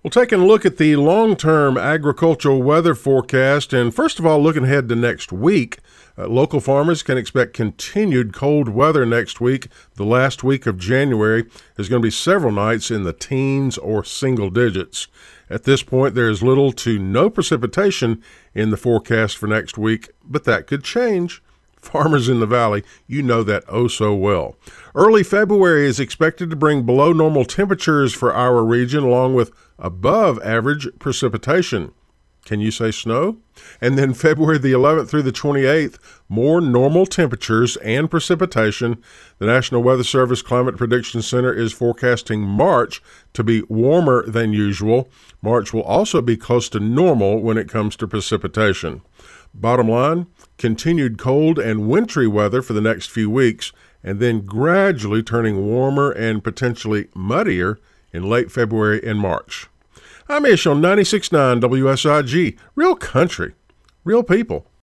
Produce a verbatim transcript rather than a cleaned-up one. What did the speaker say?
Well, taking a look at the long-term agricultural weather forecast, and first of all, looking ahead to next week, uh, local farmers can expect continued cold weather next week. The last week of January is going to be several nights in the teens or single digits. At this point, there is little to no precipitation in the forecast for next week, but that could change. Farmers in the valley, you know that oh so well. Early February is expected to bring below normal temperatures for our region, along with above average precipitation. Can you say snow? And then February the eleventh through the twenty-eighth, more normal temperatures and precipitation. The National Weather Service Climate Prediction Center is forecasting March to be warmer than usual. March will also be close to normal when it comes to precipitation. Bottom line, continued cold and wintry weather for the next few weeks, and then gradually turning warmer and potentially muddier in late February and March. I'm Ish on ninety-six point nine W S I G. Real country, real people.